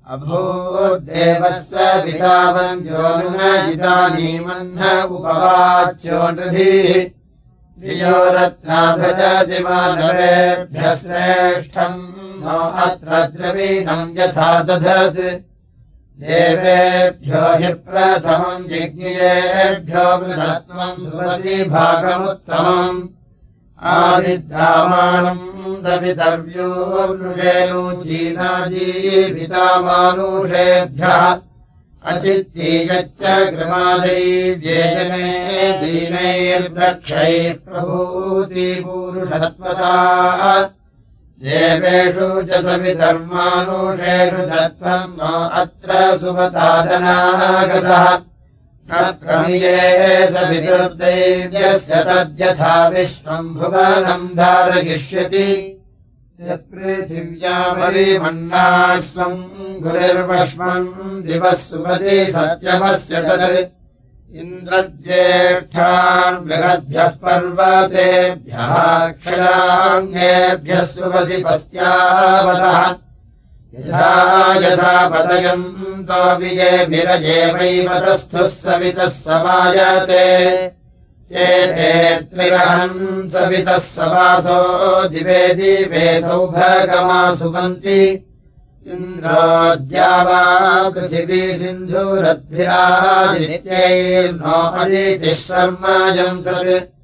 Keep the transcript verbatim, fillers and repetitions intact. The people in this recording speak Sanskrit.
अभूद्देवस्य पितावञ्जोनुमजितानीमह्न उपवाच्यो नृभिः धियो रत्नाभजति मानवेभ्यः श्रेष्ठम् नो अत्र द्रवीणम् यथा दधत् देवेभ्यो हि प्रथमम् यज्ञेभ्यो मृतत्वम् सुवसि भागमुत्तमम् आदिद्रामाणम् सवितर्व्योनुजेनुचीनाजीवितामानुषेभ्यः अचित्तीयच्च कृमादैव्येजने दीनैर्दक्षैः प्रभूतिपूरुषत्वता देवेषु च सवितर्मानुषेषु तत्त्वम् नो अत्र सुमतादनागसः प्रमिये सवितुर्दैव्यस्य तद्यथा विश्वम् भुवनम् धारयिष्यति यत्पृथिव्यापरिमन्नास्वम् गुरिर्वश्मम् दिवः सुपदि सत्यमस्य तत् इन्द्रज्येष्ठान् बृहद्भ्यः पर्वतेभ्यः क्षयाङ्गेभ्यः सुवसि पस्यावतः यथा यथा पतयन्तो विजेभिरजेवैव तस्थुः सवितः समायते एते त्रिगहन् सवितः सवासो दिवे दिवे सौभगमा सुवन्ति इन्द्रोऽद्या वा पृथिवी सिन्धुरद्भिरादित्यैर्नो अदितिः शर्माजंसत्